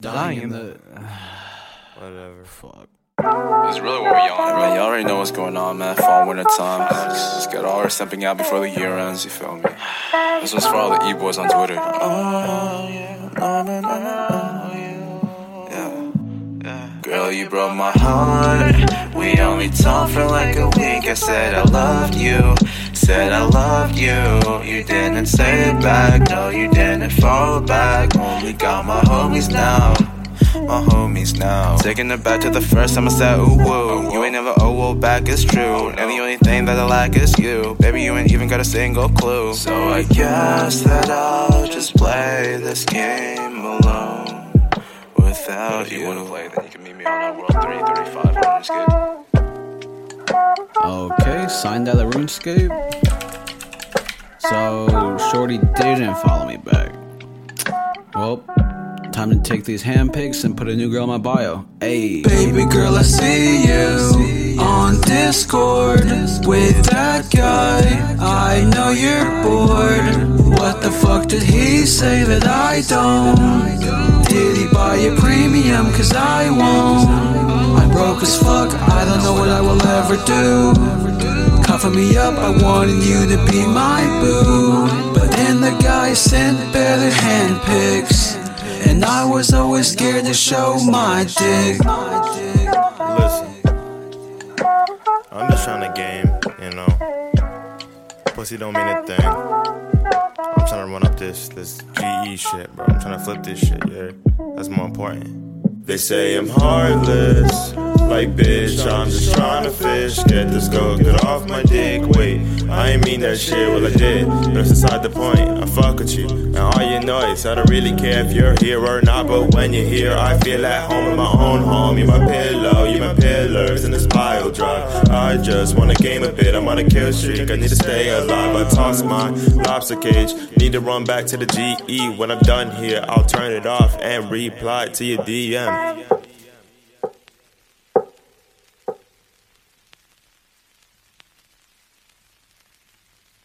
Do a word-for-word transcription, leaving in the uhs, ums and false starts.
Dying in the... Whatever. Fuck. This is really what we on, man. Y'all already know what's going on, man. Fall, winter time. Let's get all our stepping out before the year ends, you feel me? This one's for all the E-boys on Twitter. Oh, yeah. No, no, no, no, yeah. Yeah. Girl, you broke my heart. We only talked for like a week. I said I loved you. Said I loved you. You didn't say it back. No, you didn't follow back. Only got my homies now. My homies now. Taking it back to the first time I said ooh woo. You ain't never oh whoa back, it's true. And the only thing that I lack is you. Baby, you ain't even got a single clue. So I guess that I'll just play this game alone without you. If you wanna play, then you can meet me on that World three thirty-five on RuneScape. Okay, signed out of RuneScape. So, Shorty didn't follow me back. Well, time to take these hand pics and put a new girl in my bio. Ayy. Baby girl, I see you on Discord with that guy. I know you're bored. What the fuck did he say that I don't? Did he buy a premium? Cause I won't. I'm broke as fuck, I don't know what I will ever do. Cover me up, I wanted you to be my boo. But then the guy sent better hand pics, and I was always scared to show my dick. Listen, I'm just trying to game, you know. Pussy don't mean a thing. I'm trying to run up this, this G E shit, bro. I'm trying to flip this shit, yeah. That's more important. They say I'm heartless, like bitch, I'm just trying to fish. Get this go, get off my dick, wait, I ain't mean that shit, well I did, but it's beside the point, I fuck with you, and all your noise, I don't really care if you're here or not, but when you're here, I feel at home in my own home. You're my pillow, you're my pillars in this pile drive. I just wanna game a bit, I'm on a kill streak, I need to stay alive, I toss my lobster cage, need to run back to the G E. When I'm done here, I'll turn it off and reply to your D M.